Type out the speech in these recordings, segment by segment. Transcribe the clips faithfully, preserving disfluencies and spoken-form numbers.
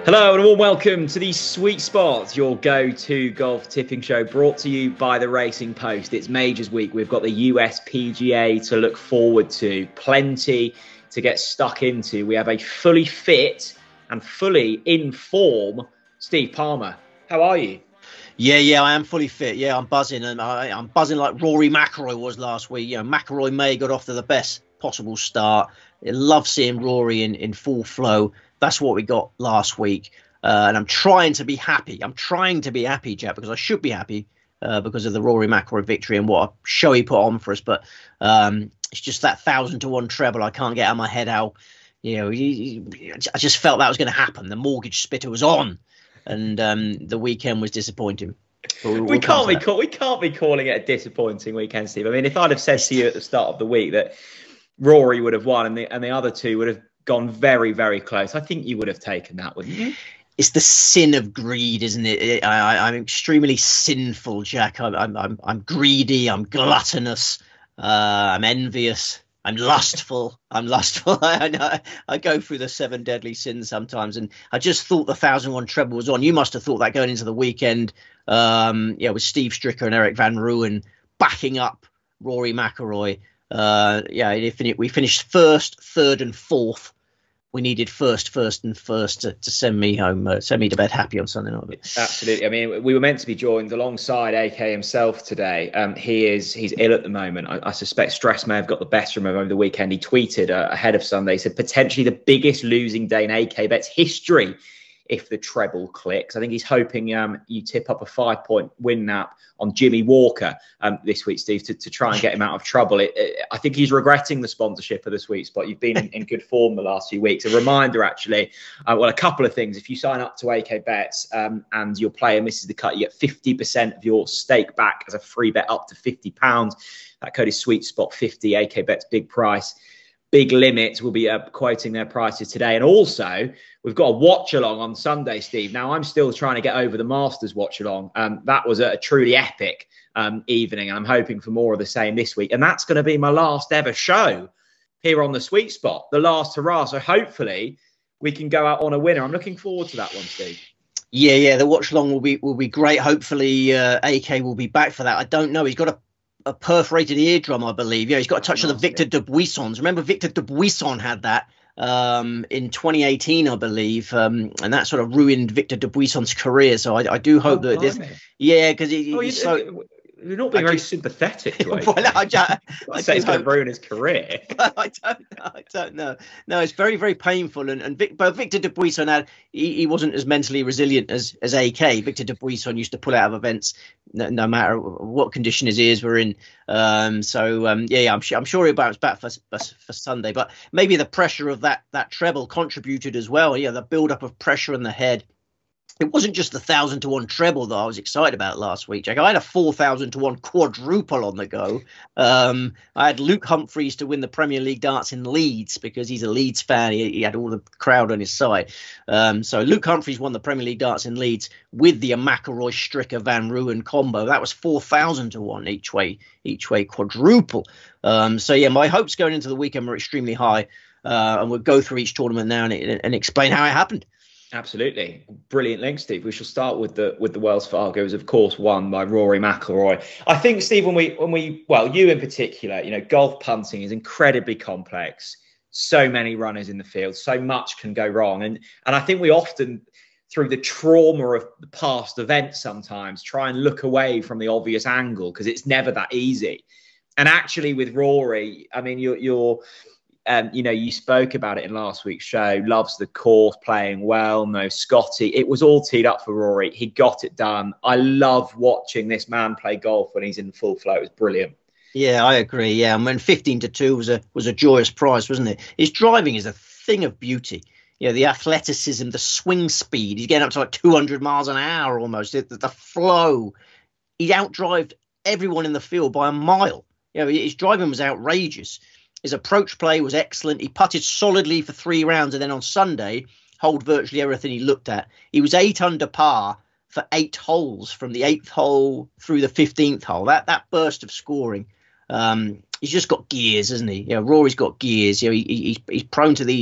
Hello and a warm welcome to the Sweet Spot, your go-to golf tipping show brought to you by the Racing Post. It's Majors Week. We've got the U S P G A to look forward to. Plenty to get stuck into. We have a fully fit and fully in form Steve Palmer. How are you? Yeah, yeah, I am fully fit. Yeah, I'm buzzing. and I, I'm buzzing like Rory McIlroy was last week. You know, McIlroy May got off to the best possible start. I love seeing Rory in, in full flow. That's what we got last week. Uh, and I'm trying to be happy. I'm trying to be happy, Jack, because I should be happy uh, because of the Rory McIlroy victory and what a show he put on for us. But um, it's just that thousand to one treble. I can't get out of my head how, you know, he, he, I just felt that was going to happen. The mortgage spitter was on. And um, the weekend was disappointing. We'll, we can't be call, we can't be calling it a disappointing weekend, Steve. I mean, if I'd have said to you at the start of the week that Rory would have won and the and the other two would have gone very, very close, I think you would have taken that, wouldn't you? It's the sin of greed, isn't it? I, I, I'm extremely sinful, Jack. I'm I'm I'm, I'm greedy. I'm gluttonous. Uh, I'm envious. I'm lustful. I'm lustful. I know. I go through the seven deadly sins sometimes, and I just thought the thousand one treble was on. You must have thought that going into the weekend. Um, yeah, with Steve Stricker and Eric Van Rooyen backing up Rory McIlroy. Uh, yeah, we finished first, third, and fourth. We needed first, first, and first to, to send me home, uh, send me to bed happy on Sunday night. Absolutely. I mean, we were meant to be joined alongside A K himself today. Um, he is he's ill at the moment. I, I suspect stress may have got the best of him over the weekend. He tweeted uh, ahead of Sunday, he said potentially the biggest losing day in A K Bet's history if the treble clicks. I think he's hoping um, you tip up a five-point win nap on Jimmy Walker um, this week, Steve, to, to try and get him out of trouble. It, it, I think he's regretting the sponsorship of the Sweet Spot. You've been in, in good form the last few weeks. A reminder, actually, uh, well, a couple of things. If you sign up to A K Bets um, and your player misses the cut, you get fifty percent of your stake back as a free bet up to fifty pounds. That code is Sweet Spot fifty, A K Bets big price. Big limits. We'll be uh, quoting their prices today. And also, we've got a watch along on Sunday, Steve. Now, I'm still trying to get over the Masters watch along. Um, that was a, a truly epic um, evening. And I'm hoping for more of the same this week. And that's going to be my last ever show here on the Sweet Spot, the last hurrah. So hopefully we can go out on a winner. I'm looking forward to that one, Steve. Yeah, yeah. The watch along will be will be great. Hopefully uh, A K will be back for that. I don't know. He's got a a perforated eardrum, I believe. Yeah, he's got a touch oh, of the Victor Dubuissons. Remember, Victor Dubuisson had that um, in twenty eighteen, I believe, um, and that sort of ruined Victor Dubuisson's career. So I, I do hope oh, that this, yeah, because he, oh, he's you, so. You're not being I very do, sympathetic to him. Well, no, I, I, I say it's going to ruin his career. I don't know. I don't know. No, it's very, very painful. And, and Vic, but Victor Dubuisson had, he, he wasn't as mentally resilient as, as A K. Victor Dubuisson used to pull out of events no, no matter what condition his ears were in. Um, so, um, yeah, yeah, I'm sure I'm sure he'll bounce back for, for for Sunday. But maybe the pressure of that that treble contributed as well. Yeah, the build-up of pressure in the head. It wasn't just the thousand to one treble that I was excited about last week, Jack. I had a four thousand to one quadruple on the go. Um, I had Luke Humphreys to win the Premier League darts in Leeds because he's a Leeds fan. He, he had all the crowd on his side. Um, so Luke Humphreys won the Premier League darts in Leeds with the McIlroy Stricker Van Rooyen combo. That was four thousand to one each way, each way quadruple. Um, so yeah, my hopes going into the weekend were extremely high, uh, and we'll go through each tournament now and, and explain how it happened. Absolutely. Brilliant link, Steve. We shall start with the with the Wells Fargo's, of course, won by Rory McIlroy. I think, Steve, when we when we well, you in particular, you know, golf punting is incredibly complex. So many runners in the field, so much can go wrong. And and I think we often, through the trauma of the past events, sometimes try and look away from the obvious angle because it's never that easy. And actually with Rory, I mean, you're you're Um, you know, you spoke about it in last week's show, loves the course, playing well, no Scotty. It was all teed up for Rory. He got it done. I love watching this man play golf when he's in full flow. It was brilliant. Yeah, I agree. Yeah, and when fifteen to two was a was a joyous prize, wasn't it? His driving is a thing of beauty. You know, the athleticism, the swing speed. He's getting up to like two hundred miles an hour almost. The, the flow. He outdrived everyone in the field by a mile. You know, his driving was outrageous. His approach play was excellent. He putted solidly for three rounds. And then on Sunday, holed virtually everything he looked at. He was eight under par for eight holes from the eighth hole through the fifteenth hole. That that burst of scoring. Um, he's just got gears, hasn't he? You know, Rory's got gears. You know, he, he, he's prone to these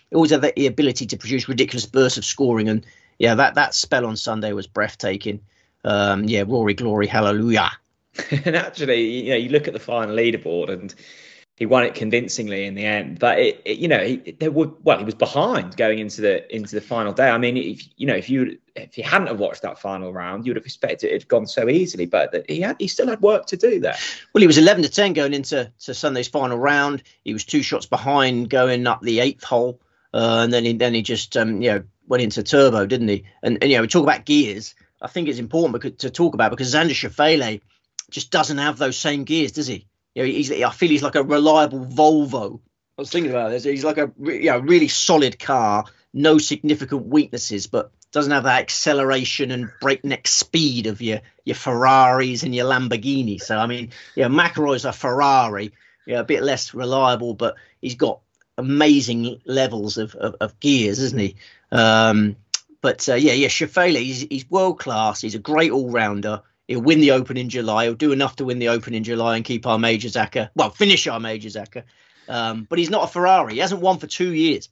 he always had the ability to produce ridiculous bursts of scoring. And yeah, that that spell on Sunday was breathtaking. Um, yeah, Rory glory, hallelujah. And actually, you know, you look at the final leaderboard, and he won it convincingly in the end. But it, it you know, he, there were well, he was behind going into the into the final day. I mean, if you know, if you if you hadn't have watched that final round, you would have expected it had gone so easily. But he had he still had work to do there. Well, he was eleven to ten going into to Sunday's final round. He was two shots behind going up the eighth hole, uh, and then he then he just um, you know went into turbo, didn't he? And, and you know, we talk about gears. I think it's important because, to talk about because Xander Schauffele just doesn't have those same gears, does he? You know, he's, I feel he's like a reliable Volvo. I was thinking about this. He's like a you know, really solid car, no significant weaknesses, but doesn't have that acceleration and breakneck speed of your your Ferraris and your Lamborghini. So, I mean, yeah, McIlroy's a Ferrari, yeah, a bit less reliable, but he's got amazing levels of, of, of gears, isn't he? Um, but, uh, yeah, yeah, Schauffele, he's, he's world-class. He's a great all-rounder. He'll win the Open in July. He'll do enough to win the Open in July and keep our Major Zacca. Well, finish our Major Zacca. Um, but he's not a Ferrari. He hasn't won for two years.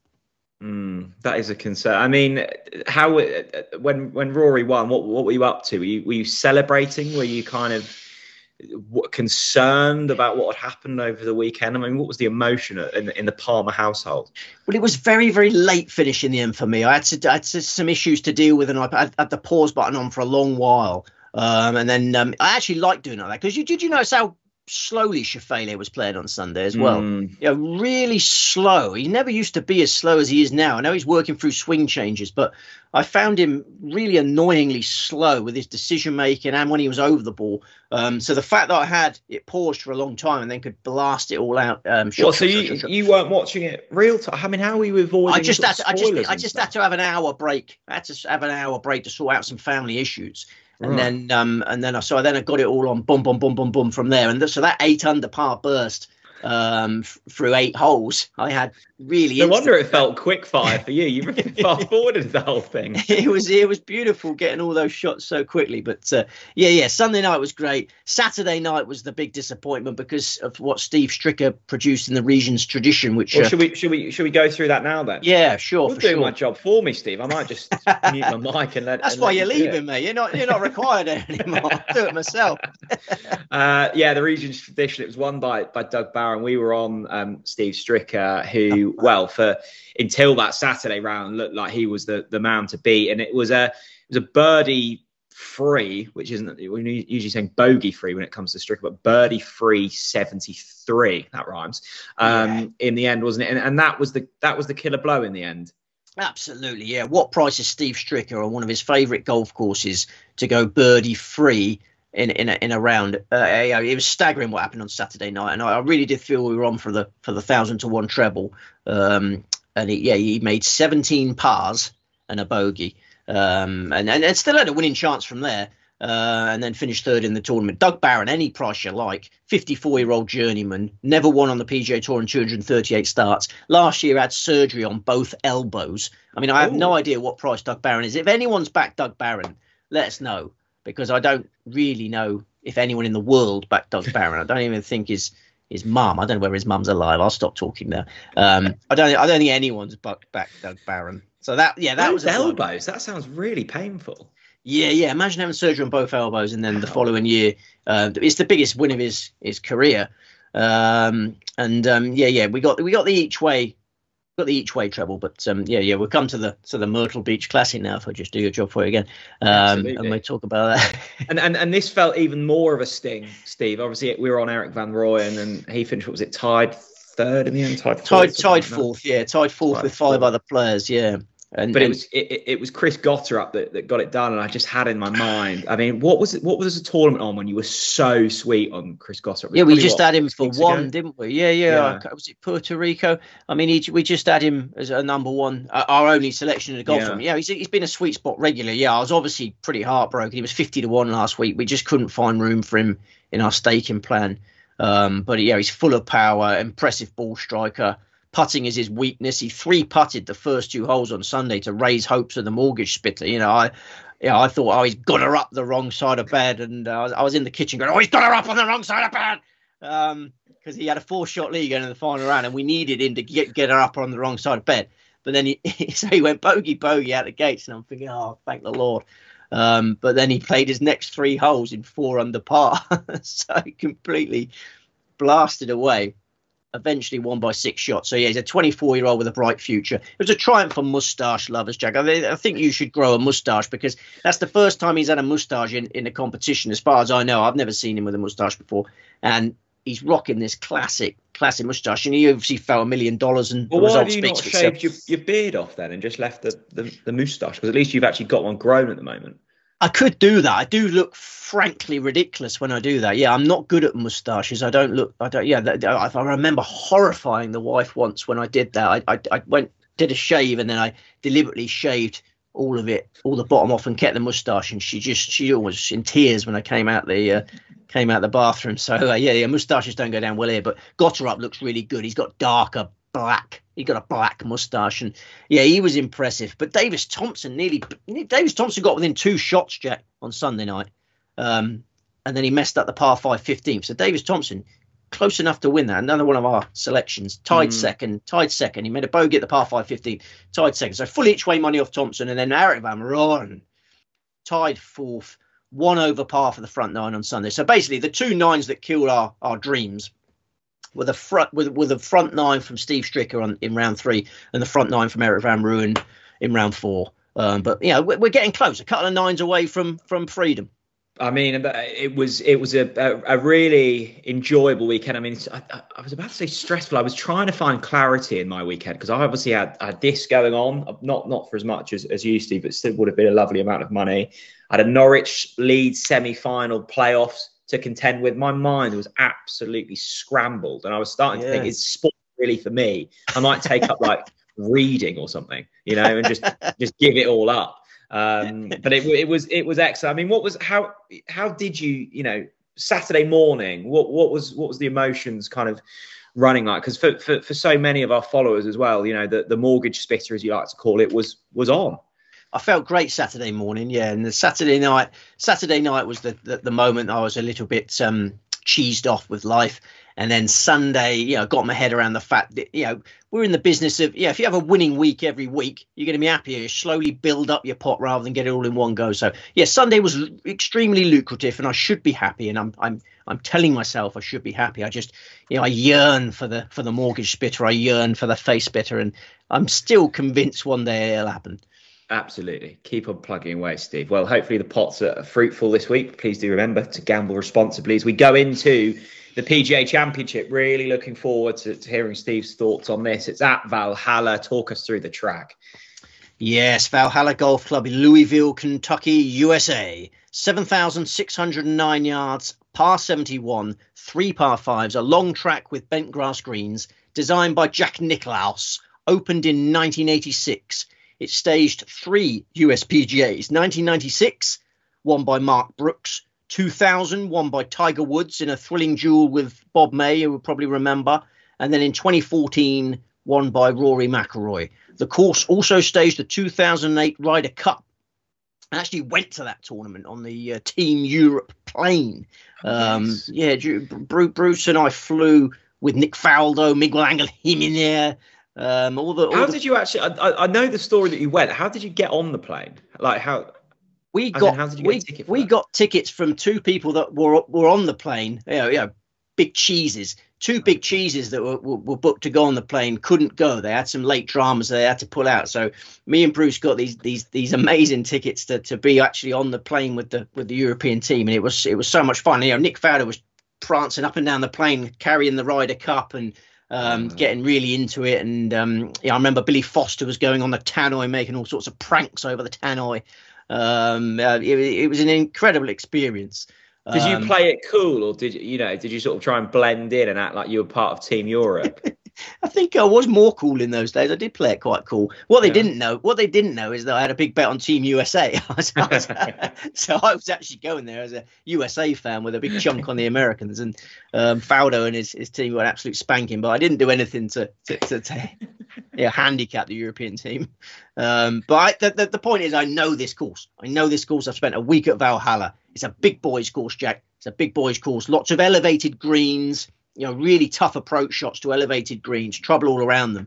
Mm, that is a concern. I mean, how when when Rory won, what what were you up to? Were you were you celebrating? Were you kind of what, concerned about what had happened over the weekend? I mean, what was the emotion in in the Palmer household? Well, it was very very late finish in the end for me. I had to I had to, some issues to deal with, and I had, had the pause button on for a long while. Um, and then um, I actually like doing like that because you did you notice how slowly Schauffele was playing on Sunday as well. Mm. You know, really slow. He never used to be as slow as he is now. I know he's working through swing changes, but I found him really annoyingly slow with his decision making and when he was over the ball. Um, so the fact that I had it paused for a long time and then could blast it all out. Um, shot, well, shot, so shot, you shot, shot. you weren't watching it real time. I mean, how were you avoiding? I just had to, I just I just stuff? had to have an hour break. I had to have an hour break to sort out some family issues. And right. then, um, and then I so then I got it all on boom, boom, boom, boom, boom from there, and th- so that eight under par burst um, f- through eight holes, I had really. No wonder it felt quick fire for you. You fast forwarded the whole thing. It was it was beautiful getting all those shots so quickly, but uh, yeah, yeah. Sunday night was great. Saturday night was the big disappointment because of what Steve Stricker produced in the Regions Tradition. Which well, uh, should we should we should we go through that now then? Yeah, sure. You're for doing sure. my job for me, Steve. I might just mute my mic and let. That's and why let you're you leaving me. You're not you're not required anymore. I'll do it myself. uh, yeah, the Regions Tradition. It was won by by Doug Barron. We were on um, Steve Stricker, who well for. Until that Saturday round looked like he was the, the man to beat, and it was a it was a birdie free, which isn't we're usually saying bogey free when it comes to Stricker, but birdie free seventy-three, that rhymes. Um, yeah. In the end, wasn't it? And, and that was the that was the killer blow in the end. Absolutely, yeah. What price is Steve Stricker on one of his favourite golf courses to go birdie free in in a, in a round? Uh, yeah, it was staggering what happened on Saturday night, and I, I really did feel we were on for the for the thousand to one treble. Um, And he, yeah, he made seventeen pars and a bogey, um, and, and and still had a winning chance from there, uh, and then finished third in the tournament. Doug Barron, any price you like, fifty-four-year-old journeyman, never won on the P G A Tour in two hundred thirty-eight starts. Last year had surgery on both elbows. I mean, I have Ooh. no idea what price Doug Barron is. If anyone's backed Doug Barron, let us know, because I don't really know if anyone in the world backed Doug Barron. I don't even think his his mum. I don't know whether his mum's alive. I'll stop talking now. Um, I don't. I don't think anyone's backed back Doug Barron. So that, yeah, that Those was elbows. That sounds really painful. Yeah, yeah. Imagine having surgery on both elbows, and then the following year, uh, it's the biggest win of his his career. Um, and um, yeah, yeah, we got we got the each way. Got the each way treble, but um, yeah, yeah, we'll come to the to the Myrtle Beach Classic now. If I just do your job for you again, um, and we talk about that. and and and this felt even more of a sting, Steve. Obviously, we were on Eric Van Rooyen, and he finished. What was it? Tied third in the end. Tied fourth. Tied, tied fourth. Yeah, tied fourth tied with five fourth. other players. Yeah. And, but and, it was it, it was Chris Gotterup that, that got it done, and I just had in my mind. I mean, what was it? What was the tournament on when you were so sweet on Chris Gotterup? Yeah, we just what, had him for one, ago? didn't we? Yeah, yeah. yeah. Was it Puerto Rico? I mean, he, we just had him as a number one, uh, our only selection in the golf. Yeah, yeah he's, he's been a sweet spot regularly. Yeah, I was obviously pretty heartbroken. He was fifty to one last week. We just couldn't find room for him in our staking plan. Um, but yeah, he's full of power, impressive ball striker. Putting is his weakness. He three putted the first two holes on Sunday to raise hopes of the mortgage spitter. You know, I, yeah, I thought, oh, he's got her up the wrong side of bed, and uh, I was in the kitchen going, oh, he's got her up on the wrong side of bed, because um, he had a four-shot lead going in the final round, and we needed him to get get her up on the wrong side of bed. But then he so he went bogey bogey out the gates, and I'm thinking, oh, thank the Lord. Um, but then he played his next three holes in four under par, so he completely blasted away. Eventually won by six shots. So yeah, he's a twenty-four year old with a bright future. It was a triumph for moustache lovers, Jack. I, mean, I think you should grow a moustache, because that's the first time he's had a moustache in, in a competition, as far as I know. I've never seen him with a moustache before, and he's rocking this classic, classic moustache. And he obviously fell a million dollars. And well, why have you not shaved your, your beard off then and just left the, the, the moustache? Because at least you've actually got one grown at the moment. I could do that. I do look frankly ridiculous when I do that. Yeah, I'm not good at moustaches. I don't look. I don't. Yeah, I, I remember horrifying the wife once when I did that. I, I, I went did a shave, and then I deliberately shaved all of it, all the bottom off, and kept the moustache. And she just she was in tears when I came out the uh, came out the bathroom. So uh, yeah, yeah, moustaches don't go down well here. But Gotterup looks really good. He's got darker black. He got a black moustache, and yeah, he was impressive. But Davis Thompson nearly, Davis Thompson got within two shots, Jack, on Sunday night, um, and then he messed up the par five fifteenth. So Davis Thompson, close enough to win that. Another one of our selections, tied mm. second, tied second. He made a bogey at the par five fifteen, tied second. So full each way money off Thompson, and then Erik van Rooyen tied fourth, one over par for the front nine on Sunday. So basically, the two nines that killed our our dreams. With a front with with a front nine from Steve Stricker on in round three, and the front nine from Erik van Rooyen in round four. Um, but you know, we're, we're getting close, a couple of nines away from from freedom. I mean, it was it was a a, a really enjoyable weekend. I mean, it's, I, I was about to say stressful. I was trying to find clarity in my weekend, because I obviously had, had this going on, not not for as much as, as you, Steve, but still would have been a lovely amount of money. I had a Norwich Leeds semi-final playoffs to contend with. My mind was absolutely scrambled, and I was starting yeah. to think, is sport really for me? I might take up like reading or something, you know, and just just give it all up. Um, but it, it was it was excellent. I mean, what was how how did you you know Saturday morning? What what was what was the emotions kind of running like? Because for, for for so many of our followers as well, you know, the the mortgage spitter, as you like to call it, was was on. I felt great Saturday morning, yeah, and the Saturday night. Saturday night was the, the the moment I was a little bit um, cheesed off with life, and then Sunday, you know, got my head around the fact that you know we're in the business of yeah, if you have a winning week every week, you're going to be happier. You slowly build up your pot rather than get it all in one go. So yeah, Sunday was extremely lucrative, and I should be happy, and I'm I'm I'm telling myself I should be happy. I just you know I yearn for the for the mortgage spitter, I yearn for the face spitter, and I'm still convinced one day it'll happen. Absolutely. Keep on plugging away, Steve. Well, hopefully the pots are fruitful this week. Please do remember to gamble responsibly as we go into the P G A Championship. Really looking forward to, to hearing Steve's thoughts on this. It's at Valhalla. Talk us through the track. Yes, Valhalla Golf Club in Louisville, Kentucky, U S A. seven thousand six hundred nine yards, par seventy-one, three par fives, a long track with bent grass greens, designed by Jack Nicklaus, opened in nineteen eighty-six. It staged three U S P G As. nineteen ninety-six, won by Mark Brooks. two thousand, won by Tiger Woods in a thrilling duel with Bob May, you will probably remember. And then in twenty fourteen, won by Rory McIlroy. The course also staged the two thousand eight Ryder Cup. I actually went to that tournament on the uh, Team Europe plane. Um, nice. Yeah, Bruce and I flew with Nick Faldo, Miguel Angel Jimenez. Um, all the, all how the... did you actually? I, I know the story that you went. How did you get on the plane? Like how? We got mean, how did you get we, a ticket for we that? got tickets from two people that were were on the plane. You know, you know, big cheeses. Two big cheeses that were, were, were booked to go on the plane couldn't go. They had some late dramas they had to pull out. So me and Bruce got these these these amazing tickets to, to be actually on the plane with the with the European team, and it was it was so much fun. You know, Nick Faldo was prancing up and down the plane carrying the Ryder Cup and. Um, mm. Getting really into it, and um, yeah, I remember Billy Foster was going on the tannoy, making all sorts of pranks over the tannoy. Um, uh, it, it was an incredible experience. Did um, you play it cool, or did you, you know, did you sort of try and blend in and act like you were part of Team Europe? I think I was more cool in those days. I did play it quite cool. What they yeah. didn't know, what they didn't know is that I had a big bet on Team U S A. So I was actually going there as a U S A fan with a big chunk on the Americans, and um, Faldo and his, his team were an absolute spanking. But I didn't do anything to to, to, to yeah, handicap the European team. Um, but I, the, the the point is, I know this course. I know this course. I've spent a week at Valhalla. It's a big boys course, Jack. It's a big boys course. Lots of elevated greens. You know, really tough approach shots to elevated greens, trouble all around them.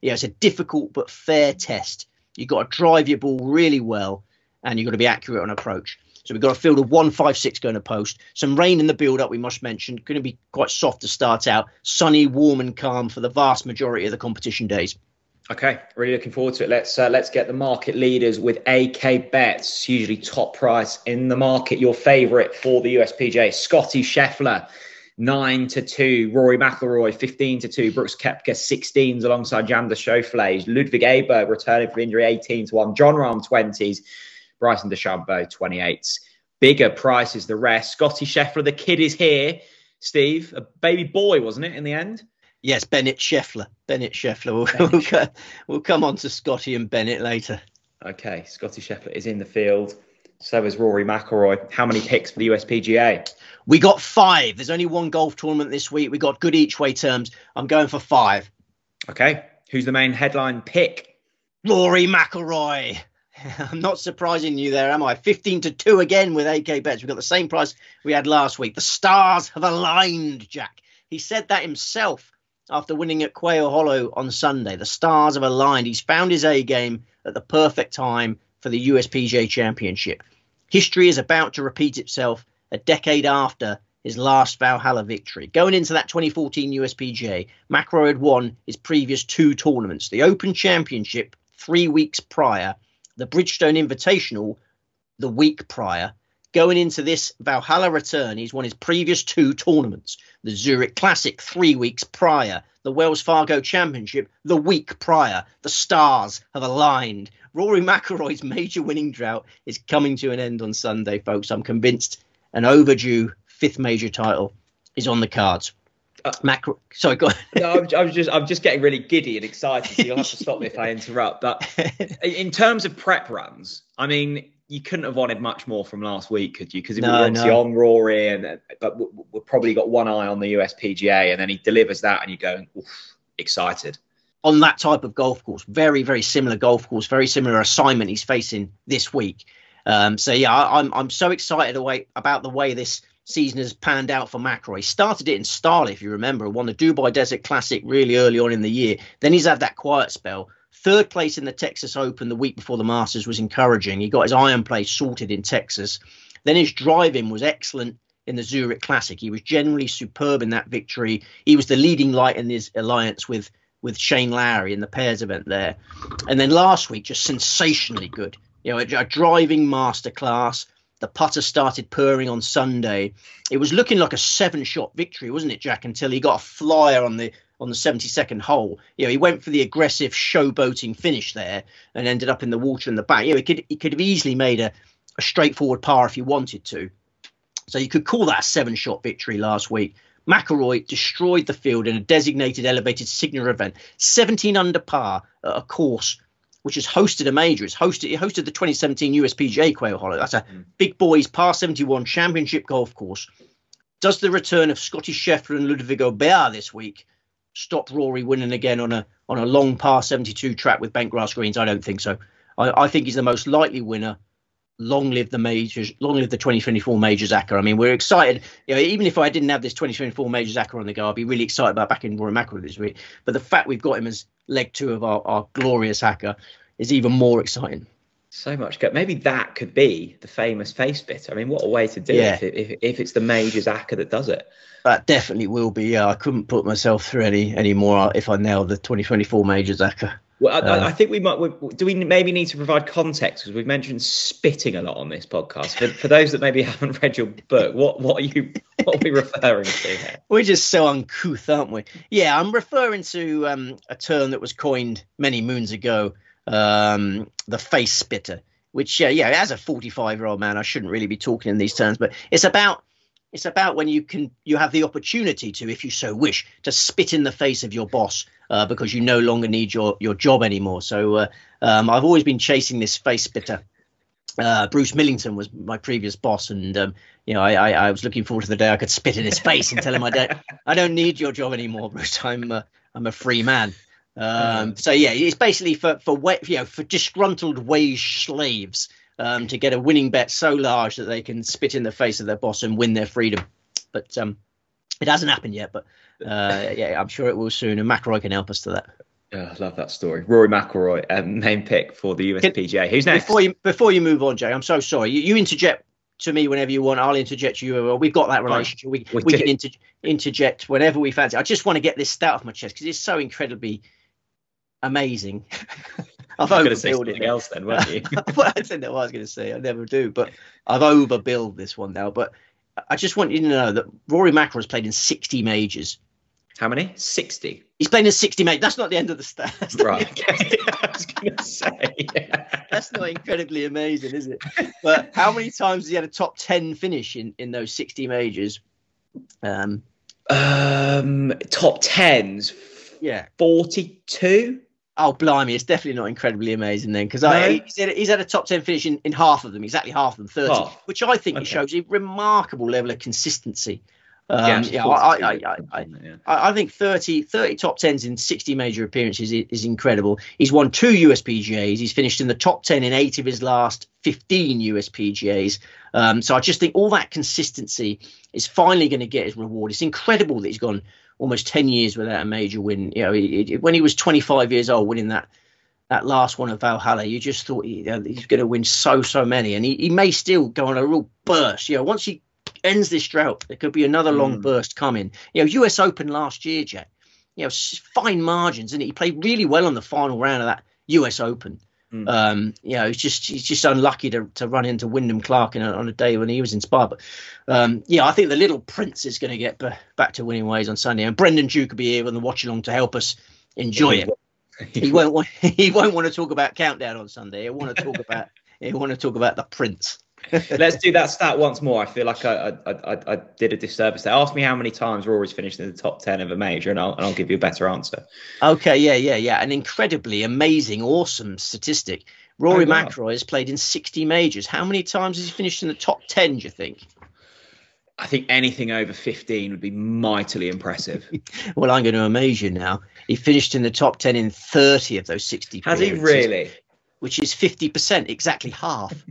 you know, it's a difficult but fair test. You've got to drive your ball really well, and you've got to be accurate on approach. So we've got a field of one five six going to post. Some rain in the build-up, we must mention. Going to be quite soft to start out. Sunny, warm and calm for the vast majority of the competition days. Okay, really looking forward to it. Let's uh, let's get the market leaders with A K Bets, usually top price in the market. Your favourite for the U S P G A, Scotty Scheffler, nine to two. Rory McIlroy, fifteen to two. Brooks Koepka, sixteens alongside Jan de Schauffele. Ludwig Aberg returning from injury, eighteen to one. John Rahm, twenties. Bryson DeChambeau, twenty-eights. Bigger prices the rest. Scotty Scheffler, the kid is here. Steve, a baby boy, wasn't it, in the end? Yes, Bennett Scheffler. Bennett Scheffler. We'll, Bennett. We'll, co- we'll come on to Scotty and Bennett later. Okay, Scotty Scheffler is in the field. So is Rory McIlroy. How many picks for the U S P G A? We got five. There's only one golf tournament this week. We got good each way terms. I'm going for five. Okay, who's the main headline pick? Rory McIlroy. I'm not surprising you there, am I? fifteen to two again with A K Bets. We've got the same price we had last week. The stars have aligned, Jack. He said that himself after winning at Quail Hollow on Sunday. The stars have aligned. He's found his A game at the perfect time for the U S P G A Championship. History is about to repeat itself a decade after his last Valhalla victory. Going into that twenty fourteen U S P G A, McIlroy had won his previous two tournaments. The Open Championship three weeks prior, the Bridgestone Invitational the week prior. Going into this Valhalla return, he's won his previous two tournaments. The Zurich Classic three weeks prior. The Wells Fargo Championship the week prior. The stars have aligned. Rory McIlroy's major winning drought is coming to an end on Sunday, folks. I'm convinced an overdue fifth major title is on the cards. Uh, Macro, sorry, go on. No, I'm, I'm just, I'm just getting really giddy and excited. So you'll have to stop me if I interrupt. But in terms of prep runs, I mean, you couldn't have wanted much more from last week, could you? Because no, we were obviously no. on Rory, and but we've probably got one eye on the U S P G A, and then he delivers that, and you're going, oof, excited. On that type of golf course, very, very similar golf course, very similar assignment he's facing this week. Um, so yeah, I, I'm I'm so excited away about the way this season has panned out for McIlroy. He started it in style, if you remember, won the Dubai Desert Classic really early on in the year. Then he's had that quiet spell. Third place in the Texas Open the week before the Masters was encouraging. He got his iron play sorted in Texas. Then his driving was excellent in the Zurich Classic. He was generally superb in that victory. He was the leading light in his alliance with, with Shane Lowry in the pairs event there. And then last week, just sensationally good. You know, a, a driving masterclass. The putter started purring on Sunday. It was looking like a seven-shot victory, wasn't it, Jack? Until he got a flyer on the on the seventy-second hole. You know, he went for the aggressive showboating finish there and ended up in the water in the back. You know, he could he could have easily made a, a straightforward par if he wanted to. So you could call that a seven-shot victory last week. McIlroy destroyed the field in a designated elevated signature event, seventeen under par at a course which has hosted a major. It's hosted, it hosted the twenty seventeen U S P G A Quail Hollow. That's a mm. big boys par seventy-one championship golf course. Does the return of Scotty Scheffler and Ludwig Aberg this week stop Rory winning again on a on a long par seventy-two track with bent grass greens? I don't think so. I, I think he's the most likely winner. Long live the majors. Long live the twenty twenty-four Majors Acca. I mean, we're excited. You know, even if I didn't have this twenty twenty-four Majors Acca on the go, I'd be really excited about backing Rory McIlroy this week. But the fact we've got him as leg two of our, our glorious Acca is even more exciting. So much good. Maybe that could be the famous face bit. I mean, what a way to do yeah. it if, if if it's the Majors Acca that does it. That definitely will be. Yeah, I couldn't put myself through any any more if I nailed the twenty twenty-four Majors Acca. Well, I, uh, I think we might. Do we maybe need to provide context, because we've mentioned spitting a lot on this podcast? For, for those that maybe haven't read your book, what what are you what are we referring to here? We're just so uncouth, aren't we? Yeah, I'm referring to um, a term that was coined many moons ago, um, the face spitter. Which, uh, yeah, as a forty-five-year-old man, I shouldn't really be talking in these terms, but it's about it's about when you can you have the opportunity to, if you so wish, to spit in the face of your boss uh, because you no longer need your your job anymore. So uh, um, I've always been chasing this face spitter. Uh, Bruce Millington was my previous boss, and um, you know I, I, I was looking forward to the day I could spit in his face and tell him I don't I don't need your job anymore, Bruce. I'm uh, I'm a free man. Um, so yeah, it's basically for for you know for disgruntled wage slaves um, to get a winning bet so large that they can spit in the face of their boss and win their freedom. But um, it hasn't happened yet. But uh, yeah, I'm sure it will soon, and McIlroy can help us to that. Oh, I love that story. Rory McIlroy, um, main pick for the U S P G A. Who's next? Before you before you move on, Jay, I'm so sorry. You, you interject to me whenever you want. I'll interject to you. We've got that relationship. We we, we can inter, interject whenever we fancy. I just want to get this stat off my chest because it's so incredibly amazing. I've going to say overbilled something it. else then, weren't you? Well, I didn't know what I was going to say. I never do, but I've overbilled this one now. But I just want you to know that Rory McIlroy has played in sixty majors. How many? sixty. He's playing in sixty majors. That's not the end of the stat. Right. Okay. I was going to say. Yeah. That's not incredibly amazing, is it? But how many times has he had a top ten finish in, in those sixty majors? Um, um, top tens. Yeah. forty-two. Oh, blimey. It's definitely not incredibly amazing then, because No? he's, had, he's had a top ten finish in, in half of them, exactly half of them, thirty, Oh, which I think okay. shows a remarkable level of consistency. Um, Yeah, yeah, I, I, forty-two, I, I, yeah. I I think thirty, thirty top tens in sixty major appearances is, is incredible. He's won two U S P G As. He's finished in the top ten in eight of his last fifteen U S P G As. Um, so I just think all that consistency is finally going to get his reward. It's incredible that he's gone almost ten years without a major win. You know, it, it, when he was twenty-five years old, winning that that last one at Valhalla, you just thought he, you know, he's going to win so, so many. And he, he may still go on a real burst. You know, once he ends this drought, there could be another long Mm. burst coming. You know, U S Open last year, Jack, you know, fine margins, and he played really well on the final round of that U S Open. Mm. Um, you know, he's just he's just unlucky to, to run into Wyndham Clark in a, on a day when he was inspired. But um, yeah, I think the little prince is going to get b- back to winning ways on Sunday, and Brendan Duke will be here on the watch along to help us enjoy it. He won't want, he won't want to talk about Countdown on Sunday. He'll want to talk about he'll want to talk about the prince. Let's do that stat once more. I feel like I, I I I did a disservice there. Ask me how many times Rory's finished in the top ten of a major, and I'll and I'll give you a better answer. Okay, yeah, yeah, yeah. An incredibly amazing, awesome statistic. Rory Oh, wow. McIlroy has played in sixty majors. How many times has he finished in the top ten, do you think? I think anything over fifteen would be mightily impressive. Well, I'm going to amaze you now. He finished in the top ten in thirty of those sixty. Has he appearances, really? Which is fifty percent, exactly half.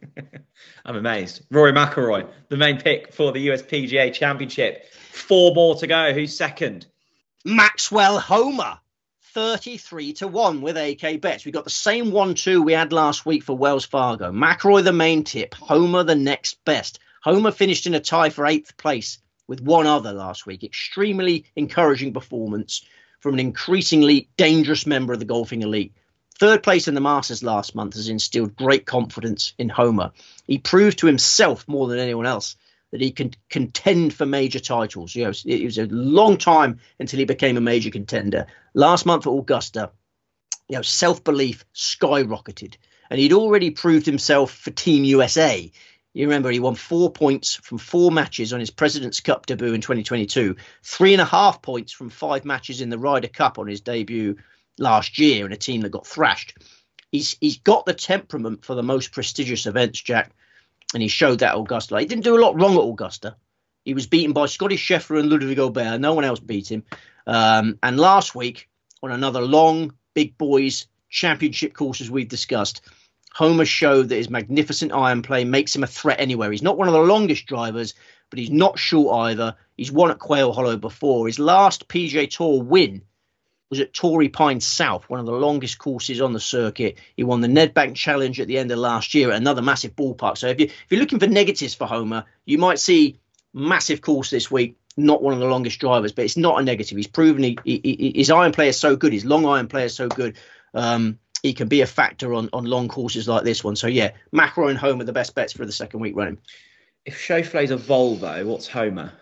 I'm amazed. Rory McIlroy, the main pick for the U S P G A Championship. Four more to go. Who's second? Maxwell Homer, thirty-three to one with A K Bets. We got the same one two we had last week for Wells Fargo. McIlroy the main tip, Homer the next best. Homer finished in a tie for eighth place with one other last week. Extremely encouraging performance from an increasingly dangerous member of the golfing elite. Third place in the Masters last month has instilled great confidence in Homer. He proved to himself more than anyone else that he can contend for major titles. You know, it was a long time until he became a major contender. Last month at Augusta, you know, self-belief skyrocketed, and he'd already proved himself for Team U S A. You remember he won four points from four matches on his President's Cup debut in twenty twenty-two, three and a half points from five matches in the Ryder Cup on his debut last year in a team that got thrashed. He's he's got the temperament for the most prestigious events, Jack, and he showed that at Augusta. He didn't do a lot wrong at Augusta. He was beaten by Scotty Scheffler and Ludwig Aubert. No one else beat him. Um, and last week, on another long, big boys championship course, as we've discussed, Homer showed that his magnificent iron play makes him a threat anywhere. He's not one of the longest drivers, but he's not short either. He's won at Quail Hollow before. His last P G A Tour win was at Torrey Pines South, one of the longest courses on the circuit. He won the Nedbank Challenge at the end of last year at another massive ballpark. So if, you, if you're looking for negatives for Homer, you might see massive course this week, not one of the longest drivers, but it's not a negative. He's proven he, he, he, his iron play is so good, his long iron play is so good, um, he can be a factor on, on long courses like this one. So yeah, McIlroy and Homer the best bets for the second week running. If Schauffele's a Volvo, what's Homer?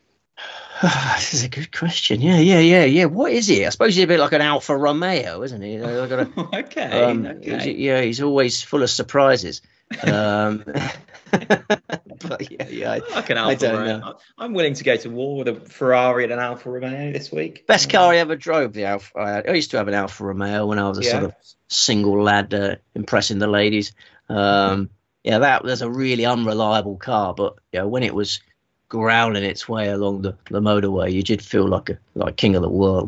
This is a good question. Yeah, yeah, yeah, yeah. What is he? I suppose he's a bit like an Alfa Romeo, isn't he? I've got a, okay, um, okay. He's, yeah, he's always full of surprises. Um, but yeah, yeah, Like an I Alfa don't Romeo. know. I'm willing to go to war with a Ferrari and an Alfa Romeo this week. Best car I ever drove, the Alfa. I, had, I used to have an Alfa Romeo when I was a Yeah. sort of single lad uh, impressing the ladies. Um, yeah, that was a really unreliable car, but you know, when it was growling its way along the, the motorway, you did feel like a like king of the world.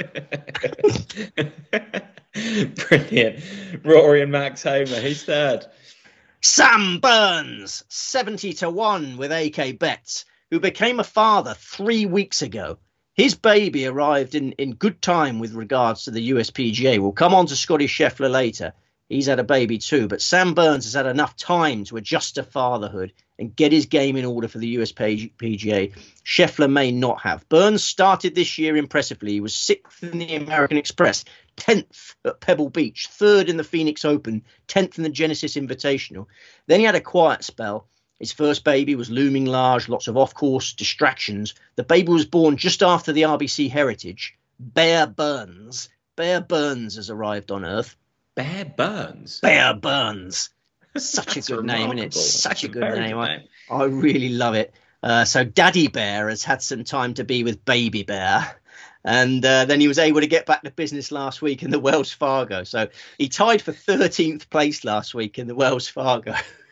Brilliant. Rory and Max Homer. Who's third? Sam Burns, seventy to one with A K Bets, who became a father three weeks ago. his baby arrived in, in good time with regards to the U S P G A. We'll come on to Scotty Scheffler later. He's had a baby too, but Sam Burns has had enough time to adjust to fatherhood and get his game in order for the U S P G A. Scheffler may not have. Burns started this year impressively. He was sixth in the American Express, tenth at Pebble Beach, third in the Phoenix Open, tenth in the Genesis Invitational. Then he had a quiet spell. His first baby was looming large, lots of off-course distractions. The baby was born just after the R B C Heritage. Bear Burns. Bear Burns has arrived on Earth. Bear Burns? Bear Burns. Such a good name, isn't it? Such a good name. I, I really love it. Uh, so Daddy Bear has had some time to be with Baby Bear. And uh, then he was able to get back to business last week in the Wells Fargo. So he tied for thirteenth place last week in the Wells Fargo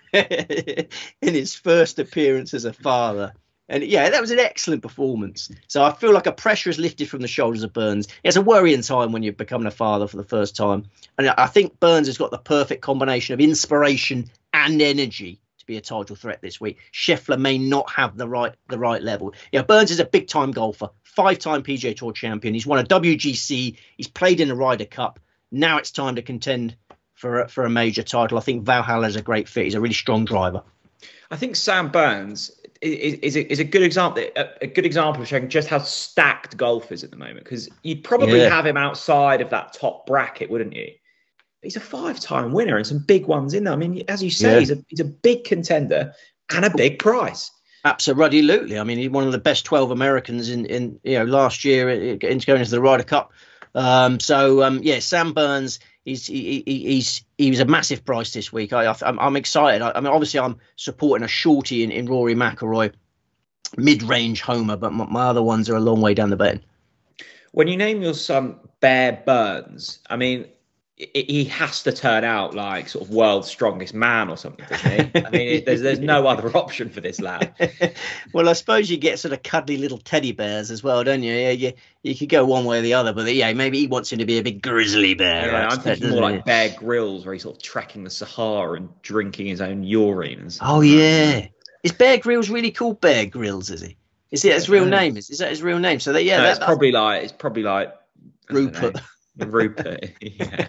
in his first appearance as a father. And yeah, that was an excellent performance. So I feel like a pressure is lifted from the shoulders of Burns. It's a worrying time when you're becoming a father for the first time. And I think Burns has got the perfect combination of inspiration and energy to be a title threat this week. Scheffler may not have the right the right level. Yeah, Burns is a big time golfer, five-time P G A Tour champion. He's won a W G C. He's played in the Ryder Cup. Now it's time to contend for a, for a major title. I think Valhalla is a great fit. He's a really strong driver. I think Sam Burns is, is, a, is a good example, a, a good example of showing just how stacked golf is at the moment. Because you'd probably Yeah. have him outside of that top bracket, wouldn't you? He's a five-time winner and some big ones in there. I mean, as you say, Yeah. he's a he's a big contender and a big price. Absolutely. I mean, he's one of the best twelve Americans in, in you know, last year into going into the Ryder Cup. Um, so, um, yeah, Sam Burns, he's, he, he, he's, he was a massive price this week. I, I, I'm, I'm excited. I, I mean, obviously, I'm supporting a shorty in, in Rory McIlroy, mid-range homer, but my, my other ones are a long way down the betting. When you name your son Bear Burns, I mean, i- he has to turn out like sort of world's strongest man or something, doesn't he? I mean, it, there's there's no other option for this lad. Well, I suppose you get sort of cuddly little teddy bears as well, don't you? Yeah, you, you could go one way or the other, but yeah, maybe he wants him to be a big grizzly bear. Yeah, I I'm expect, thinking more doesn't like he? Bear Grylls, where he's sort of trekking the Sahara and drinking his own urine. And stuff Oh, like that. yeah. Is Bear Grylls really called Bear Grylls, is he? Is it his real Yeah. name? Is, is that his real name? So, that, yeah, No, that, it's probably like it's probably like I don't Rupert. know. Rupert. Yeah.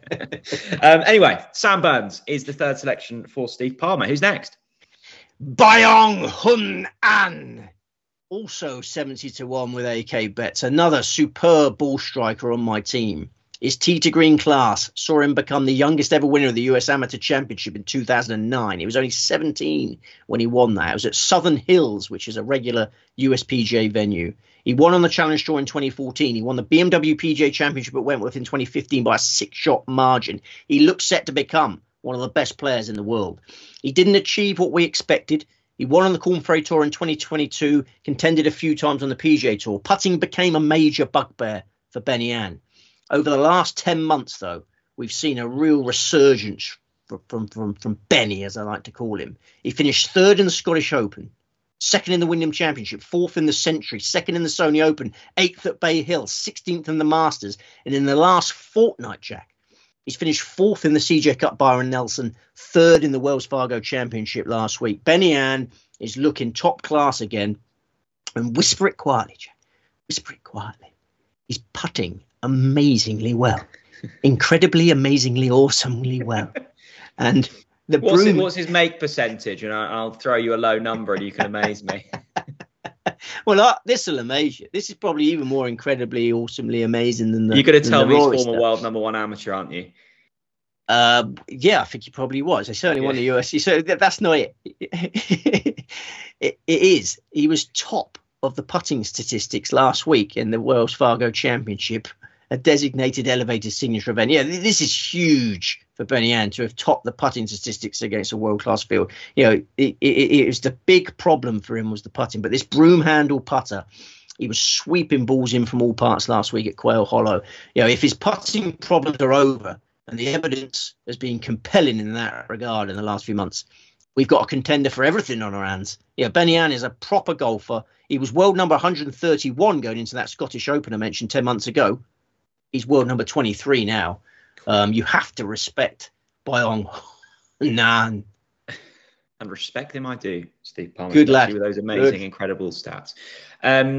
um, anyway, Sam Burns is the third selection for Steve Palmer. Who's next? Byung Hun An, also seventy to one with A K bets. Another superb ball striker on my team. His tee to green class saw him become the youngest ever winner of the U S Amateur Championship in two thousand nine. He was only seventeen when he won that. It was at Southern Hills, which is a regular U S P G A venue. He won on the Challenge Tour in twenty fourteen. He won the B M W P G A Championship at Wentworth in twenty fifteen by a six-shot margin. He looks set to become one of the best players in the world. He didn't achieve what we expected. He won on the Corn Ferry Tour in twenty twenty-two, contended a few times on the P G A Tour. Putting became a major bugbear for Benny Ann. Over the last ten months, though, we've seen a real resurgence from, from, from, from Benny, as I like to call him. He finished third in the Scottish Open, second in the Wyndham Championship, fourth in the Century, second in the Sony Open, eighth at Bay Hill, sixteenth in the Masters. And in the last fortnight, Jack, he's finished fourth in the C J Cup Byron Nelson, third in the Wells Fargo Championship last week. Benny Ann is looking top class again. And whisper it quietly, Jack. Whisper it quietly. He's putting amazingly well. Incredibly, amazingly, awesomely well. And the What's, broom... his, what's his make percentage? And I, I'll throw you a low number and you can amaze me. Well, uh, this will amaze you. This is probably even more incredibly, awesomely amazing than the. You're going to than tell the me he's Rory former stuff. world number one amateur, aren't you? Uh, yeah, I think he probably was. He certainly Yeah. won the U S C. So that, that's not it. it. It is. He was top of the putting statistics last week in the Wells Fargo Championship, a designated elevated signature event. Yeah, th- this is huge for Benny Ann to have topped the putting statistics against a world-class field. You know, it, it, it was the big problem for him was the putting, but this broom handle putter, he was sweeping balls in from all parts last week at Quail Hollow. You know, if his putting problems are over, and the evidence has been compelling in that regard in the last few months, we've got a contender for everything on our hands. Yeah, Benny Ann is a proper golfer. He was world number one hundred thirty-one going into that Scottish Open I mentioned ten months ago. He's world number twenty-three now. Um, you have to respect Byung Nan. And respect him, I do, Steve Palmer. Good especially lad. with those amazing, Good. incredible stats. Um,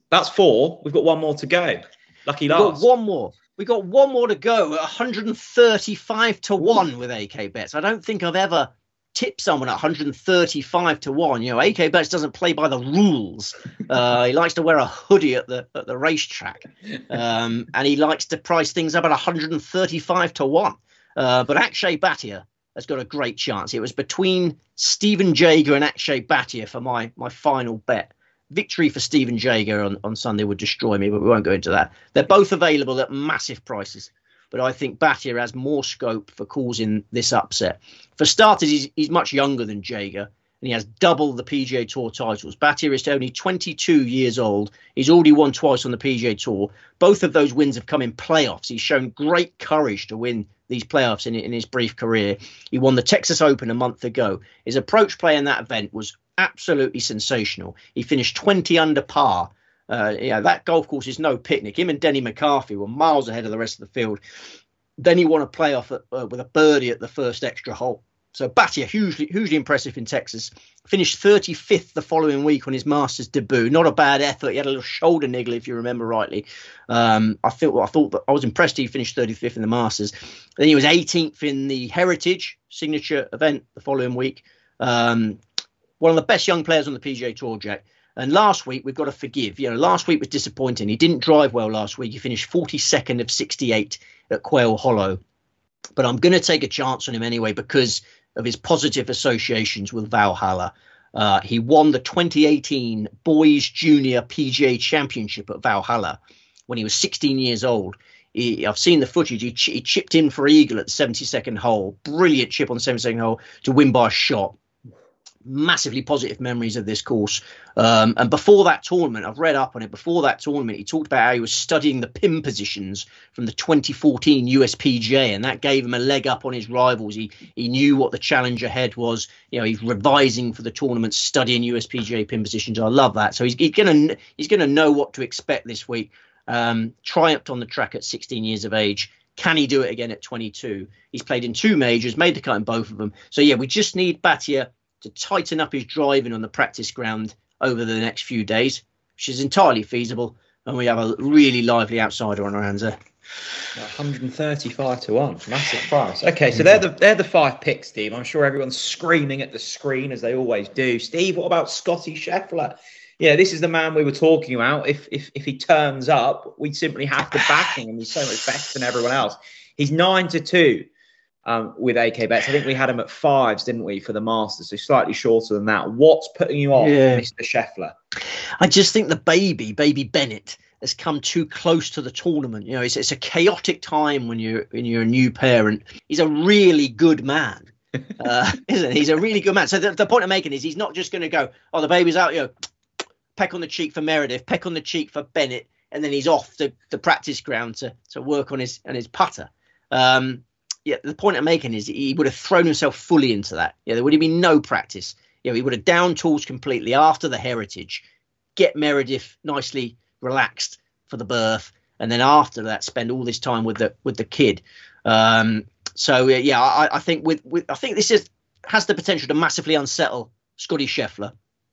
That's four. We've got one more to go. Lucky last. We've got one more. We got one more to go at one hundred thirty-five to one with A K Bets. I don't think I've ever tipped someone at one hundred thirty-five to one. You know, A K Bets doesn't play by the rules. Uh, he likes to wear a hoodie at the at the racetrack, um, and he likes to price things up at one hundred thirty-five to one. Uh, but Akshay Bhatia has got a great chance. It was between Stephen Jager and Akshay Bhatia for my my final bet. Victory for Stephen Jager on, on Sunday would destroy me, but we won't go into that. They're both available at massive prices, but I think Bhatia has more scope for causing this upset. For starters, he's, he's much younger than Jager, and he has double the P G A Tour titles. Bhatia is only twenty-two years old. He's already won twice on the P G A Tour. Both of those wins have come in playoffs. He's shown great courage to win these playoffs in, in his brief career. He won the Texas Open a month ago. His approach play in that event was absolutely sensational. He finished twenty under par. Uh, yeah, that golf course is no picnic. Him and Denny McCarthy were miles ahead of the rest of the field. Then he won a playoff at, uh, with a birdie at the first extra hole. So Bhatia, hugely, hugely impressive in Texas. Finished thirty-fifth the following week on his Masters debut. Not a bad effort. He had a little shoulder niggle, if you remember rightly. Um, I thought, I thought that I was impressed he finished thirty-fifth in the Masters. Then he was eighteenth in the Heritage Signature event the following week. Um, one of the best young players on the P G A Tour, Jack. And last week, we've got to forgive. You know, last week was disappointing. He didn't drive well last week. He finished forty-second of sixty-eight at Quail Hollow. But I'm going to take a chance on him anyway because of his positive associations with Valhalla. Uh, he won the twenty eighteen Boys Junior P G A Championship at Valhalla when he was sixteen years old. He, I've seen the footage. He, ch- he chipped in for eagle at the seventy-second hole. Brilliant chip on the seventy-second hole to win by a shot. Massively positive memories of this course. Um, and before that tournament, I've read up on it. Before that tournament, he talked about how he was studying the pin positions from the twenty fourteen U S P G A, and that gave him a leg up on his rivals. He he knew what the challenge ahead was. You know, he's revising for the tournament, studying U S P G A pin positions. I love that. So he's, he's gonna he's gonna know what to expect this week. Um, triumphed on the track at sixteen years of age. Can he do it again at twenty-two? He's played in two majors, made the cut in both of them. So yeah, we just need Bhatia to tighten up his driving on the practice ground over the next few days, which is entirely feasible. And we have a really lively outsider on our hands there. one hundred thirty-five to one, massive price. Okay, so they're the they're the five picks, Steve. I'm sure everyone's screaming at the screen as they always do. Steve, what about Scotty Scheffler? Yeah, this is the man we were talking about. If if if he turns up, we'd simply have to back him, and he's so much better than everyone else. He's nine to two. Um, with A K Bets. I think we had him at fives, didn't we, for the Masters? So slightly shorter than that. What's putting you off, yeah. Mister Scheffler? I just think the baby, baby Bennett, has come too close to the tournament. You know, it's, it's a chaotic time when you're when you're a new parent. He's a really good man, uh, isn't he? He's a really good man. So the, the point I'm making is he's not just going to go, oh, the baby's out, you know, peck on the cheek for Meredith, peck on the cheek for Bennett, and then he's off to the practice ground to to work on his on his putter. Um, Yeah, the point I'm making is he would have thrown himself fully into that. Yeah, there would have been no practice. Yeah, he would have down tools completely after the Heritage, get Meredith nicely relaxed for the birth, and then after that, spend all this time with the with the kid. Um, so yeah, I, I think with, with I think this is has the potential to massively unsettle Scotty Scheffler.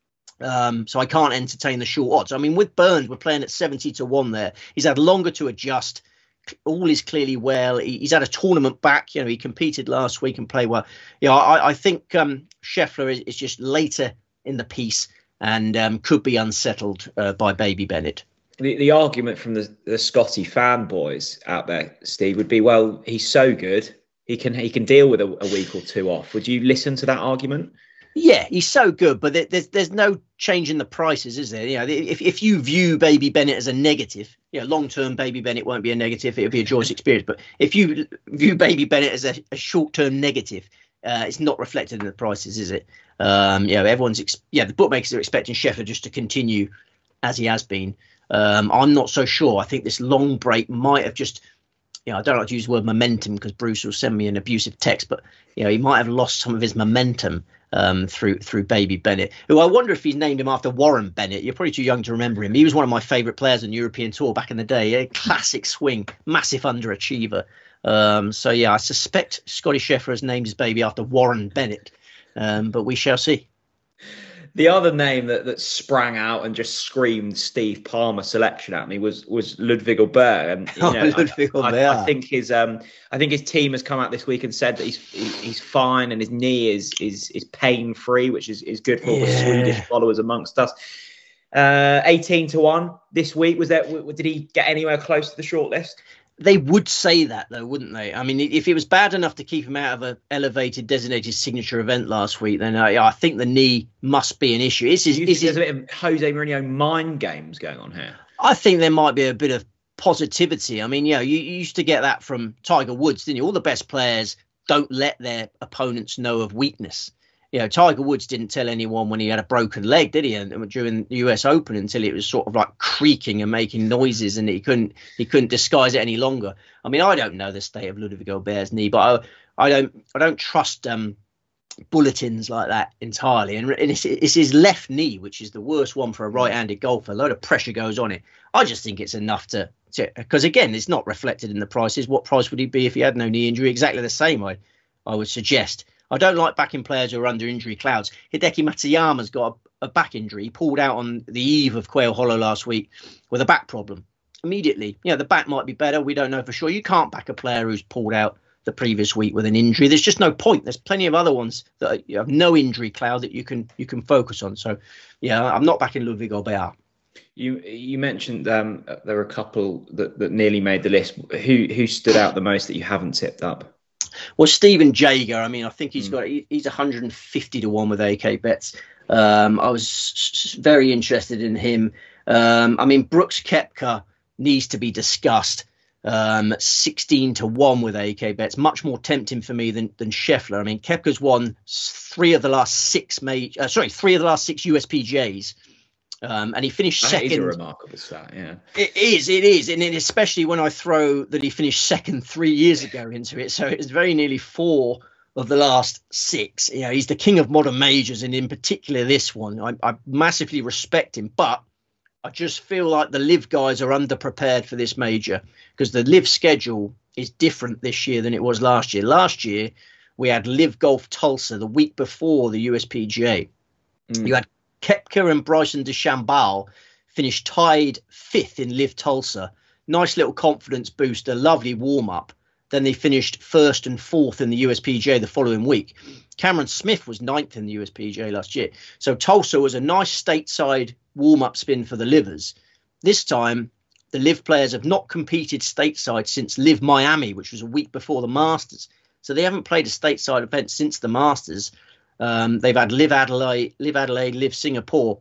Um, so I can't entertain the short odds. I mean, with Burns, we're playing at seventy to one there. He's had longer to adjust. All is clearly well. He, he's had a tournament back. You know, he competed last week and played well. Yeah, you know, I, I think um, Scheffler is, is just later in the piece and um, could be unsettled uh, by Baby Bennett. The, the argument from the, the Scotty fanboys out there, Steve, would be, well, he's so good, he can he can deal with a, a week or two off. Would you listen to that argument? Yeah, he's so good, but there's there's no change in the prices, is there? You know, if if you view Baby Bennett as a negative, you know, long term Baby Bennett won't be a negative; it'll be a joyous experience. But if you view Baby Bennett as a, a short term negative, uh, it's not reflected in the prices, is it? Um, you know, everyone's ex- yeah, the bookmakers are expecting Scheffler just to continue as he has been. Um, I'm not so sure. I think this long break might have just, you know, I don't like to use the word momentum because Bruce will send me an abusive text, but you know, he might have lost some of his momentum. Um, through through Baby Bennett, who I wonder if he's named him after Warren Bennett. You're probably too young to remember him. He was one of my favourite players on European Tour back in the day. A classic swing, massive underachiever. Um, so yeah, I suspect Scotty Scheffler has named his baby after Warren Bennett, um, but we shall see. The other name that, that sprang out and just screamed Steve Palmer selection at me was was Ludwig Aubert, and you know, oh, Ludwig I, Aubert. I, I think his um I think his team has come out this week and said that he's he, he's fine and his knee is is is pain free, which is, is good for all yeah. the Swedish followers amongst us. Uh, eighteen to one this week. Was that? Did he get anywhere close to the shortlist? They would say that, though, wouldn't they? I mean, if it was bad enough to keep him out of an elevated designated signature event last week, then I, I think the knee must be an issue. Is, is, is there's it, a bit of Jose Mourinho mind games going on here? I think there might be a bit of positivity. I mean, you know, you, you used to get that from Tiger Woods, didn't you? All the best players don't let their opponents know of weakness. You know, Tiger Woods didn't tell anyone when he had a broken leg, did he? And during the U S Open, until it was sort of like creaking and making noises, and he couldn't he couldn't disguise it any longer. I mean, I don't know the state of Ludwig Aubert's knee, but I, I don't I don't trust um, bulletins like that entirely. And it's, it's his left knee, which is the worst one for a right-handed golfer. A load of pressure goes on it. I just think it's enough to because again, it's not reflected in the prices. What price would he be if he had no knee injury? Exactly the same, I I would suggest. I don't like backing players who are under injury clouds. Hideki Matsuyama's got a, a back injury. He pulled out on the eve of Quail Hollow last week with a back problem. Immediately, you know, the back might be better. We don't know for sure. You can't back a player who's pulled out the previous week with an injury. There's just no point. There's plenty of other ones that are, you have no injury cloud that you can you can focus on. So, yeah, I'm not backing Ludwig Aubert. You you mentioned um, there were a couple that, that nearly made the list. Who who stood out the most that you haven't tipped up? Well, Stephen Jaeger, I mean, I think he's got he, he's one hundred fifty to one with A K bets. Um, I was very interested in him. Um, I mean, Brooks Koepka needs to be discussed. Um, sixteen to one with A K bets, much more tempting for me than than Scheffler. I mean, Koepka's won three of the last six major, uh, sorry, three of the last six U S P G As. Um, and he finished that second. That is a remarkable stat, yeah. It is, it is. And especially when I throw that he finished second three years ago into it. So it's very nearly four of the last six. You know, he's the king of modern majors, and in particular this one. I, I massively respect him, but I just feel like the Live guys are underprepared for this major because the Live schedule is different this year than it was last year. Last year, we had Live Golf Tulsa the week before the U S P G A. Mm. You had Koepka and Bryson DeChambeau finished tied fifth in Live Tulsa. Nice little confidence booster, lovely warm-up. Then they finished first and fourth in the U S P G A the following week. Cameron Smith was ninth in the U S P G A last year. So Tulsa was a nice stateside warm-up spin for the Livers. This time, the Live players have not competed stateside since Live Miami, which was a week before the Masters. So they haven't played a stateside event since the Masters. Um, they've had Live Adelaide, Live Adelaide, Live Singapore.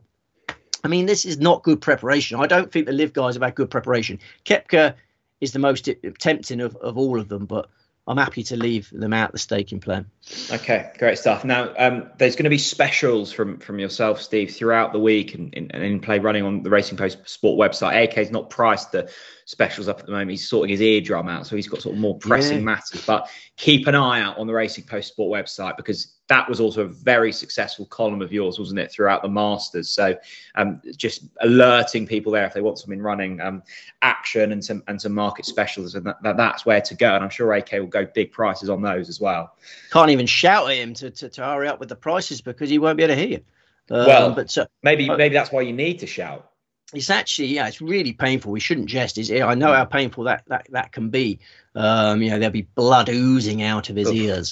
I mean, this is not good preparation. I don't think the Live guys have had good preparation. Koepka is the most tempting of, of all of them, but I'm happy to leave them out the staking plan. Okay, great stuff. Now, um, there's going to be specials from from yourself, Steve, throughout the week and in, in play running on the Racing Post Sport website. A K's not priced the specials up at the moment. He's sorting his eardrum out, so he's got sort of more pressing yeah. matters. But keep an eye out on the Racing Post Sport website, because that was also a very successful column of yours, wasn't it, throughout the Masters? So um, just alerting people there if they want something running um, action and some and some market specials, and that, that, that's where to go. And I'm sure A K will go big prices on those as well. Can't even shout at him to, to, to hurry up with the prices because he won't be able to hear you. Um, well, but uh, maybe uh, maybe that's why you need to shout. It's actually, yeah, it's really painful. We shouldn't jest. It's, I know how painful that that, that can be. Um, you know, there'll be blood oozing out of his Oof. ears.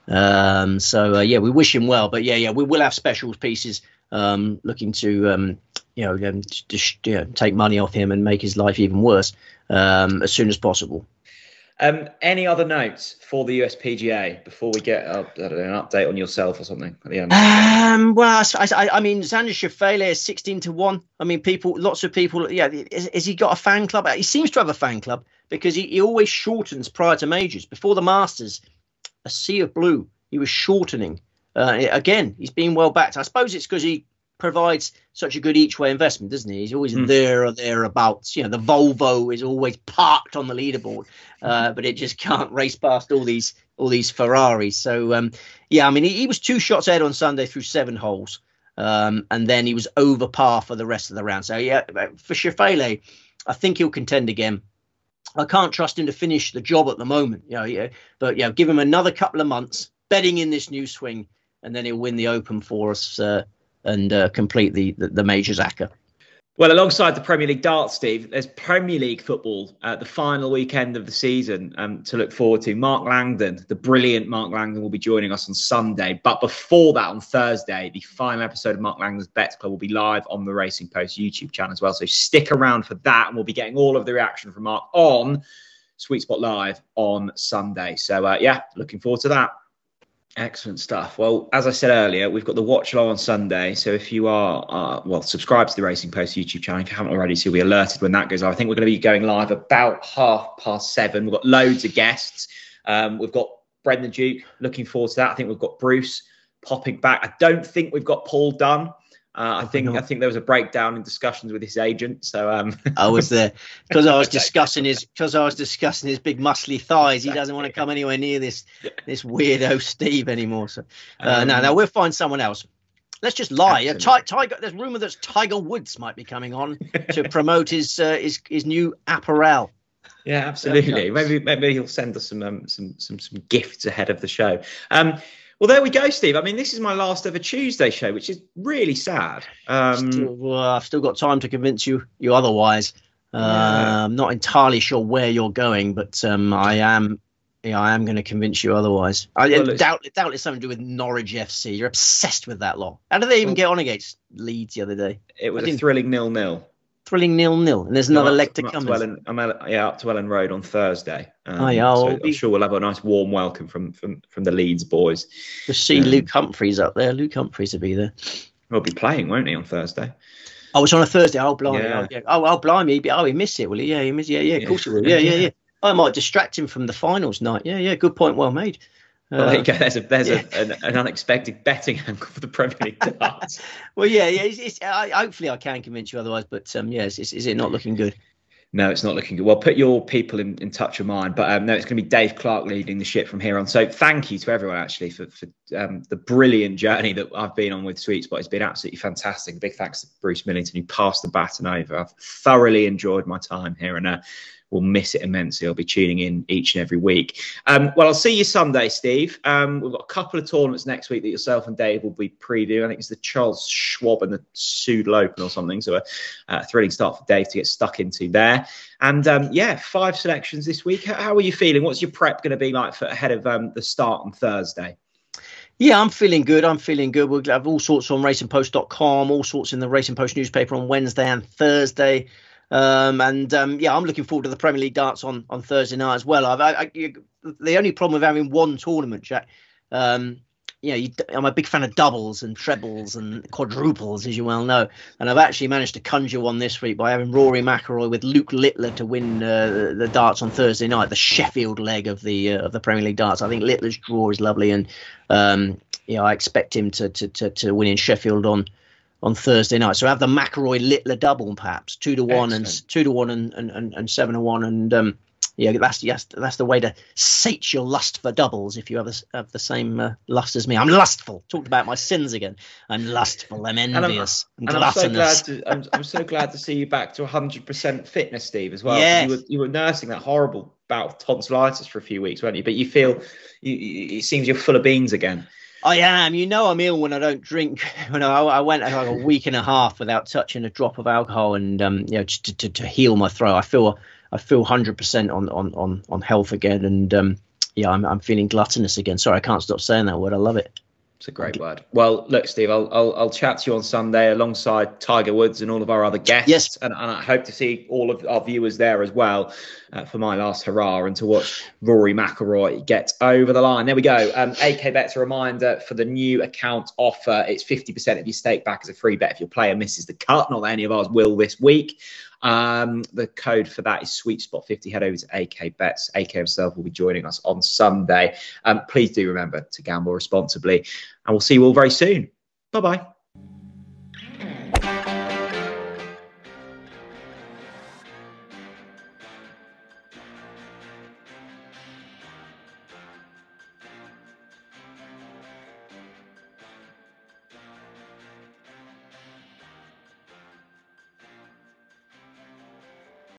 Um, so, uh, yeah, we wish him well. But, yeah, yeah, we will have specials pieces um, looking to, um, you know, um, just, you know, take money off him and make his life even worse um, as soon as possible. Um, any other notes for the U S P G A before we get uh, I don't know, an update on yourself or something at the end? Um, well, I, I, I mean, Xander Schauffele is sixteen to one. I mean, people, lots of people. Yeah, has, has he got a fan club? He seems to have a fan club because he, he always shortens prior to majors. Before the Masters, a sea of blue. He was shortening. Uh, again, he's been well backed. I suppose it's because he provides such a good each way investment, doesn't he? He's always mm. there or thereabouts. You know, the Volvo is always parked on the leaderboard, uh, but it just can't race past all these all these Ferraris. So um, yeah, I mean, he, he was two shots ahead on Sunday through seven holes, um, and then he was over par for the rest of the round. So yeah, for Schauffele, I think he'll contend again. I can't trust him to finish the job at the moment, you know, yeah, but yeah, give him another couple of months betting in this new swing, and then he'll win the Open for us. Uh, and uh, complete the, the the major Zaka. Well, alongside the Premier League darts, Steve, there's Premier League football at the final weekend of the season um, to look forward to. Mark Langdon, the brilliant Mark Langdon, will be joining us on Sunday. But before that, on Thursday, the final episode of Mark Langdon's Bets Club will be live on the Racing Post YouTube channel as well. So stick around for that, and we'll be getting all of the reaction from Mark on Sweet Spot Live on Sunday. So, uh, yeah, looking forward to that. Excellent stuff. Well, as I said earlier, we've got the watch along on Sunday. So if you are, uh, well, subscribe to the Racing Post YouTube channel. If you haven't already, so you'll be alerted when that goes live. I think we're going to be going live about half past seven. We've got loads of guests. Um, we've got Brendan Duke. Looking forward to that. I think we've got Bruce popping back. I don't think we've got Paul Dunn. Uh, I think I think there was a breakdown in discussions with his agent. So um, I was there because I was discussing his because I was discussing his big muscly thighs. He doesn't want to come anywhere near this this weirdo Steve anymore. So uh, um, no, no, we'll find someone else. Let's just lie. Uh, Ty, Tiger, there's rumor that Tiger Woods might be coming on to promote his uh, his his new apparel. Yeah, absolutely. Maybe maybe he'll send us some um, some some some gifts ahead of the show. Um, Well, there we go, Steve. I mean, this is my last ever Tuesday show, which is really sad. Um, still, well, I've still got time to convince you you otherwise. Uh, yeah. I'm not entirely sure where you're going, but um, I am. Yeah, I am going to convince you otherwise. I well, doubt, doubt it's something to do with Norwich F C. You're obsessed with that lot. How did they even well, get on against Leeds the other day? It was a thrilling nil-nil. Thrilling nil-nil, and there's another I'm leg to I'm come. To Ellen, I'm yeah, up to Ellen Road on Thursday. Um, oh, yeah, so be... I'm sure we'll have a nice warm welcome from from, from the Leeds boys. We'll see um, Luke Humphreys up there. Luke Humphreys will be there. He'll be playing, won't he, on Thursday? Oh, it's on a Thursday. Oh, blimey. Yeah. Oh, yeah. oh, oh, blimey. Oh, he missed it, will he? Yeah, he missed Yeah, yeah, of course he will. Yeah, yeah, yeah. I might distract him from the finals night. Yeah, yeah, good point. Well made. Well, there you go. There's a there's yeah. a, an, an unexpected betting angle for the Premier League darts. Well, yeah, yeah. It's, it's, I, hopefully, I can convince you otherwise. But um, yes, yeah, is, is it not looking good? No, it's not looking good. Well, put your people in, in touch of mine. But um, no, it's going to be Dave Clark leading the ship from here on. So thank you to everyone actually for for um, the brilliant journey that I've been on with Sweet Spot. It's been absolutely fantastic. Big thanks to Bruce Millington who passed the baton over. I've thoroughly enjoyed my time here, and uh, we'll miss it immensely. I'll be tuning in each and every week. Um, well, I'll see you Sunday, Steve. Um, we've got a couple of tournaments next week that yourself and Dave will be previewing. I think it's the Charles Schwab and the Soodle Open or something. So a, a thrilling start for Dave to get stuck into there. And um, yeah, five selections this week. How, how are you feeling? What's your prep going to be like for ahead of um, the start on Thursday? Yeah, I'm feeling good. I'm feeling good. We'll have all sorts on racing post dot com, all sorts in the Racing Post newspaper on Wednesday and Thursday. Um, and um, yeah, I'm looking forward to the Premier League darts on, on Thursday night as well. I've, I, I, you, the only problem with having one tournament, Jack, um, you know, you, I'm a big fan of doubles and trebles and quadruples, as you well know. And I've actually managed to conjure one this week by having Rory McIlroy with Luke Littler to win uh, the, the darts on Thursday night, the Sheffield leg of the uh, of the Premier League darts. I think Littler's draw is lovely, and um, you know, I expect him to to to, to win in Sheffield on. on Thursday night. So have the McIlroy Littler double, perhaps two to one Excellent. and two to one and, and, and, and seven to one. And um, yeah, that's, yes, that's the way to sate your lust for doubles. If you have, a, have the same uh, lust as me, I'm lustful. Talked about my sins again. I'm lustful. I'm envious. And I'm, and I'm so glad to, I'm, I'm so glad to see you back to one hundred percent fitness, Steve, as well. Yes. You were, you were nursing that horrible bout of tonsillitis for a few weeks, weren't you? But you feel, you, you, it seems you're full of beans again. I am. You know I'm ill when I don't drink. When I, I went like a week and a half without touching a drop of alcohol, and um, you know, to, to, to heal my throat. I feel I feel one hundred percent on on on on health again, and um, yeah, I'm I'm feeling gluttonous again. Sorry, I can't stop saying that word. I love it. It's a great word. Well, look, Steve, I'll, I'll I'll chat to you on Sunday alongside Tiger Woods and all of our other guests. Yes. And, and I hope to see all of our viewers there as well uh, for my last hurrah and to watch Rory McIlroy get over the line. There we go. Um, A K Bet's a reminder for the new account offer. It's fifty percent of your stake back as a free bet if your player misses the cut. Not that any of ours will this week. Um, the code for that is Sweet Spot fifty. Head over to A K Bets. A K himself will be joining us on Sunday. Um, please do remember to gamble responsibly, and we'll see you all very soon. Bye bye.